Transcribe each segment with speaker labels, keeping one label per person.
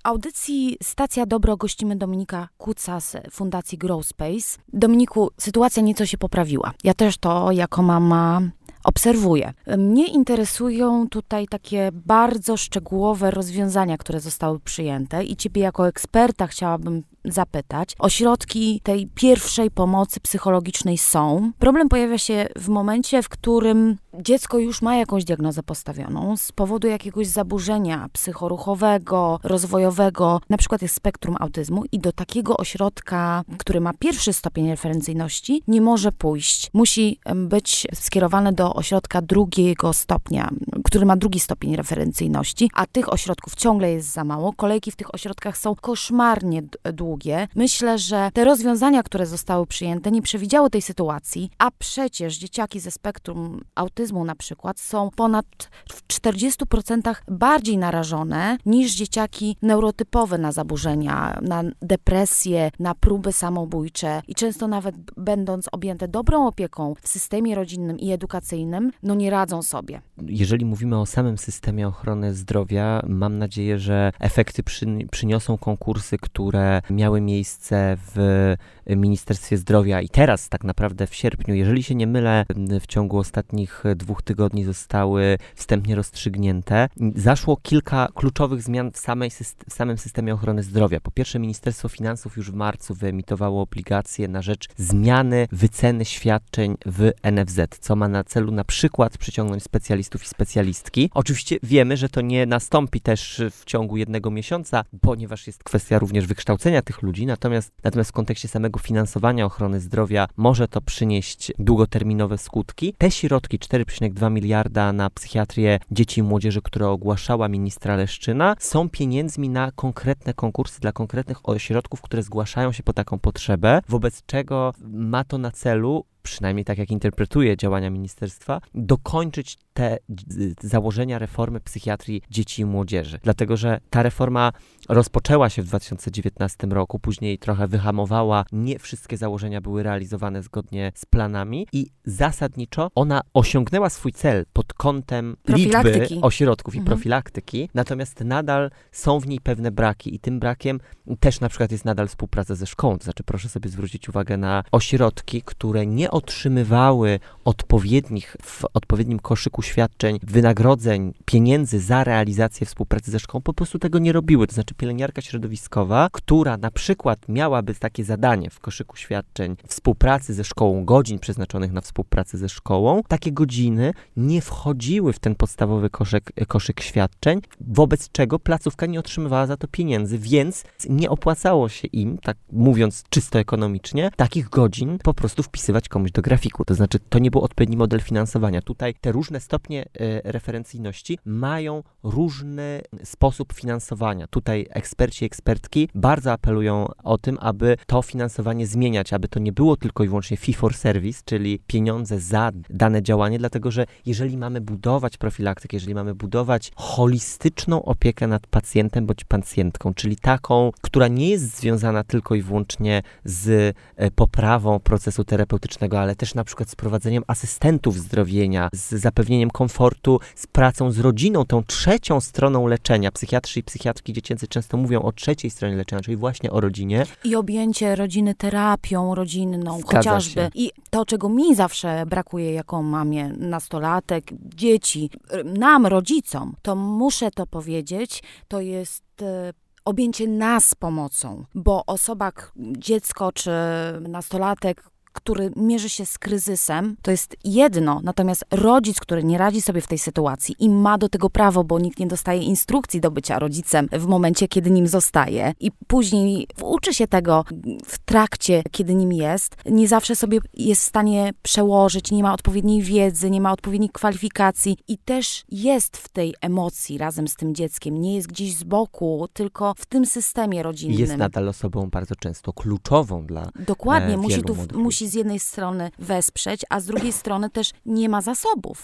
Speaker 1: audycji Stacja Dobro gościmy Dominika Kuca z Fundacji Grow Space. Dominiku, sytuacja nieco się poprawiła. Ja też to jako mama obserwuję. Mnie interesują tutaj takie bardzo szczegółowe rozwiązania, które zostały przyjęte i ciebie jako eksperta chciałabym zapytać. Ośrodki tej pierwszej pomocy psychologicznej są. Problem pojawia się w momencie, w którym dziecko już ma jakąś diagnozę postawioną z powodu jakiegoś zaburzenia psychoruchowego, rozwojowego, na przykład jest spektrum autyzmu i do takiego ośrodka, który ma pierwszy stopień referencyjności, nie może pójść. Musi być skierowane do ośrodka drugiego stopnia, który ma drugi stopień referencyjności, a tych ośrodków ciągle jest za mało. Kolejki w tych ośrodkach są koszmarnie długie. Myślę, że te rozwiązania, które zostały przyjęte, nie przewidziały tej sytuacji, a przecież dzieciaki ze spektrum autyzmu na przykład są ponad w 40% bardziej narażone niż dzieciaki neurotypowe na zaburzenia, na depresję, na próby samobójcze i często nawet będąc objęte dobrą opieką w systemie rodzinnym i edukacyjnym, nie radzą sobie.
Speaker 2: Jeżeli mówimy o samym systemie ochrony zdrowia, mam nadzieję, że efekty przyniosą konkursy, które miały miejsce w Ministerstwie Zdrowia i teraz tak naprawdę w sierpniu, jeżeli się nie mylę, w ciągu ostatnich 2 tygodni zostały wstępnie rozstrzygnięte. Zaszło kilka kluczowych zmian w samym systemie ochrony zdrowia. Po pierwsze, Ministerstwo Finansów już w marcu wyemitowało obligacje na rzecz zmiany wyceny świadczeń w NFZ, co ma na celu na przykład przyciągnąć specjalistów i specjalistki. Oczywiście wiemy, że to nie nastąpi też w ciągu 1 miesiąca, ponieważ jest kwestia również wykształcenia tych ludzi, natomiast w kontekście samego finansowania ochrony zdrowia może to przynieść długoterminowe skutki. Te środki, 4,2 miliarda na psychiatrię dzieci i młodzieży, które ogłaszała ministra Leszczyna, są pieniędzmi na konkretne konkursy dla konkretnych ośrodków, które zgłaszają się po taką potrzebę, wobec czego ma to na celu, przynajmniej tak jak interpretuję działania ministerstwa, dokończyć te założenia reformy psychiatrii dzieci i młodzieży. Dlatego, że ta reforma rozpoczęła się w 2019 roku, później trochę wyhamowała, nie wszystkie założenia były realizowane zgodnie z planami i zasadniczo ona osiągnęła swój cel pod kątem liczby ośrodków i profilaktyki, natomiast nadal są w niej pewne braki i tym brakiem też na przykład jest nadal współpraca ze szkołą. To znaczy proszę sobie zwrócić uwagę na ośrodki, które nie otrzymywały w odpowiednim koszyku świadczeń, wynagrodzeń, pieniędzy za realizację współpracy ze szkołą, po prostu tego nie robiły. To znaczy pielęgniarka środowiskowa, która na przykład miałaby takie zadanie w koszyku świadczeń współpracy ze szkołą, godzin przeznaczonych na współpracę ze szkołą, takie godziny nie wchodziły w ten podstawowy koszyk świadczeń, wobec czego placówka nie otrzymywała za to pieniędzy, więc nie opłacało się im, tak mówiąc czysto ekonomicznie, takich godzin po prostu wpisywać komuś do grafiku. To znaczy to nie był odpowiedni model finansowania. Tutaj te różne stopnie referencyjności mają różny sposób finansowania. Tutaj eksperci i ekspertki bardzo apelują o tym, aby to finansowanie zmieniać, aby to nie było tylko i wyłącznie fee for service, czyli pieniądze za dane działanie, dlatego że jeżeli mamy budować profilaktykę, jeżeli mamy budować holistyczną opiekę nad pacjentem bądź pacjentką, czyli taką, która nie jest związana tylko i wyłącznie z poprawą procesu terapeutycznego, ale też na przykład z prowadzeniem asystentów zdrowienia, z zapewnieniem komfortu, z pracą z rodziną, tą trzecią stroną leczenia. Psychiatrzy i psychiatrki dziecięcy często mówią o trzeciej stronie leczenia, czyli właśnie o rodzinie.
Speaker 1: I objęcie rodziny terapią rodzinną,
Speaker 2: Zgadza
Speaker 1: chociażby.
Speaker 2: się.
Speaker 1: I to, czego mi zawsze brakuje jako mamie nastolatek, dzieci, nam, rodzicom, to muszę to powiedzieć, to jest objęcie nas pomocą, bo osoba, dziecko czy nastolatek, który mierzy się z kryzysem, to jest jedno, natomiast rodzic, który nie radzi sobie w tej sytuacji i ma do tego prawo, bo nikt nie dostaje instrukcji do bycia rodzicem w momencie, kiedy nim zostaje i później uczy się tego w trakcie, kiedy nim jest, nie zawsze sobie jest w stanie przełożyć, nie ma odpowiedniej wiedzy, nie ma odpowiednich kwalifikacji i też jest w tej emocji razem z tym dzieckiem, nie jest gdzieś z boku, tylko w tym systemie rodzinnym.
Speaker 2: Jest nadal osobą bardzo często kluczową dla
Speaker 1: Dokładnie,
Speaker 2: wielu młodych
Speaker 1: musi z jednej strony wesprzeć, a z drugiej strony też nie ma zasobów.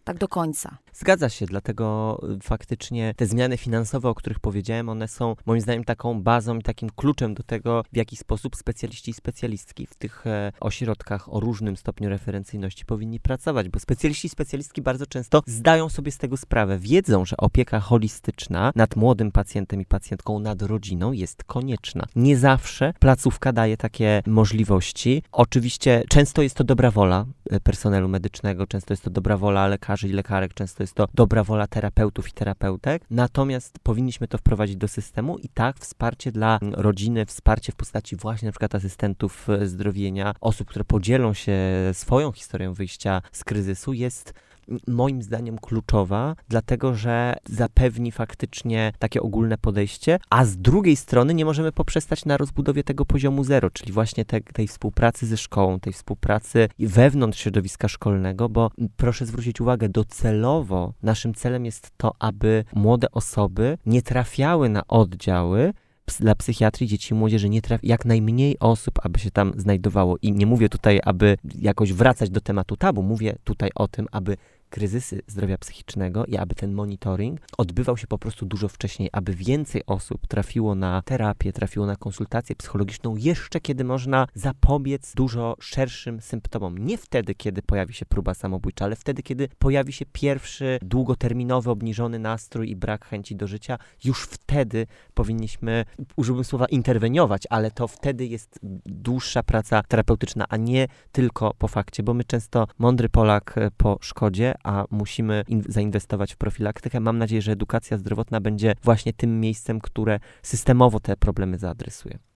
Speaker 1: tak do końca.
Speaker 2: Zgadza się, dlatego faktycznie te zmiany finansowe, o których powiedziałem, one są moim zdaniem taką bazą i takim kluczem do tego, w jaki sposób specjaliści i specjalistki w tych ośrodkach o różnym stopniu referencyjności powinni pracować, bo specjaliści i specjalistki bardzo często zdają sobie z tego sprawę, wiedzą, że opieka holistyczna nad młodym pacjentem i pacjentką, nad rodziną jest konieczna. Nie zawsze placówka daje takie możliwości. Oczywiście często jest to dobra wola personelu medycznego, często jest to dobra wola lekarzy i lekarek, często jest to dobra wola terapeutów i terapeutek, natomiast powinniśmy to wprowadzić do systemu i tak wsparcie dla rodziny, wsparcie w postaci właśnie na przykład asystentów zdrowienia, osób, które podzielą się swoją historią wyjścia z kryzysu jest moim zdaniem kluczowa, dlatego że zapewni faktycznie takie ogólne podejście, a z drugiej strony nie możemy poprzestać na rozbudowie tego poziomu zero, czyli właśnie tej współpracy ze szkołą, tej współpracy wewnątrz środowiska szkolnego, bo proszę zwrócić uwagę, docelowo naszym celem jest to, aby młode osoby nie trafiały na oddziały dla psychiatrii dzieci i młodzieży, jak najmniej osób, aby się tam znajdowało. I nie mówię tutaj, aby jakoś wracać do tematu tabu, mówię tutaj o tym, aby kryzysy zdrowia psychicznego i aby ten monitoring odbywał się po prostu dużo wcześniej, aby więcej osób trafiło na terapię, trafiło na konsultację psychologiczną jeszcze kiedy można zapobiec dużo szerszym symptomom. Nie wtedy, kiedy pojawi się próba samobójcza, ale wtedy, kiedy pojawi się pierwszy długoterminowy obniżony nastrój i brak chęci do życia. Już wtedy powinniśmy, użyłbym słowa interweniować, ale to wtedy jest dłuższa praca terapeutyczna, a nie tylko po fakcie, bo my często mądry Polak po szkodzie, a musimy zainwestować w profilaktykę. Mam nadzieję, że edukacja zdrowotna będzie właśnie tym miejscem, które systemowo te problemy zaadresuje.